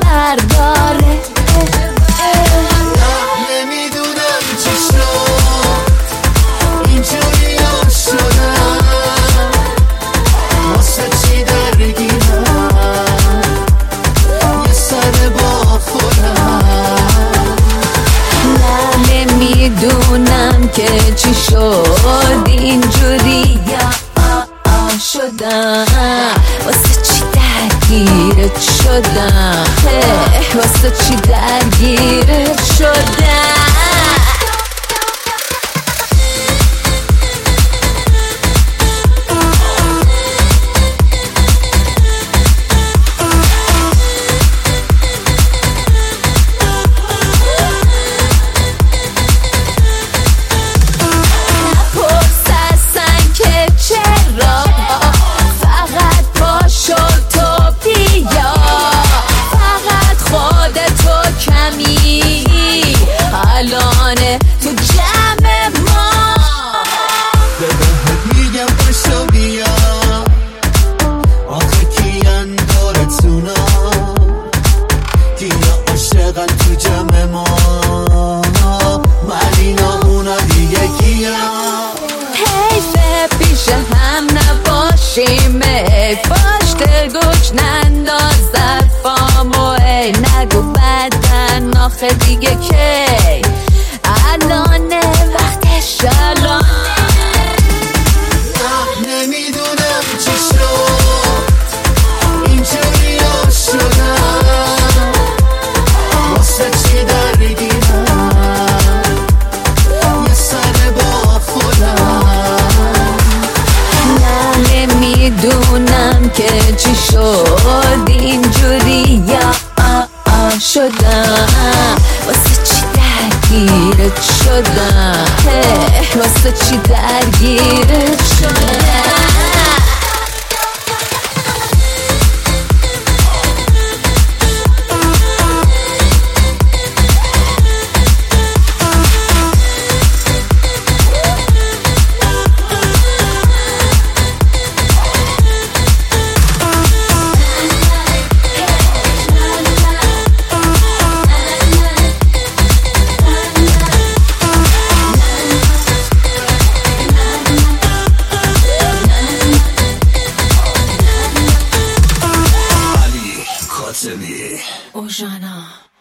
برداره. نمیدونم چی شد اینجوری شدم، واسه چی درگیرم یه سر با خودم. نمیدونم که چی شد اینجوری شدم، واسه چی درگیرت شدم، واسه چی درگیرت شدم. الانه تو جمع ما به بهت میگم پشتا بیا، آخه کیان دارتونا کیا عاشقن تو جمع ما، من اینا اونا دیگه کیا. حیفه پیش هم نباشیم، حیفاش دلگوش نندازد فامو، ای نگو بدن آخه دیگه کی، الانه وقتش الان. نمیدونم چی شد اینجوری شدم، واسه چی درگیرم یه سر با خودم. نمیدونم که چی شد اینجوری شدم، واسه چی درگیرت شدم، واسه چی درگیرت شدم. خاطمی اوژانا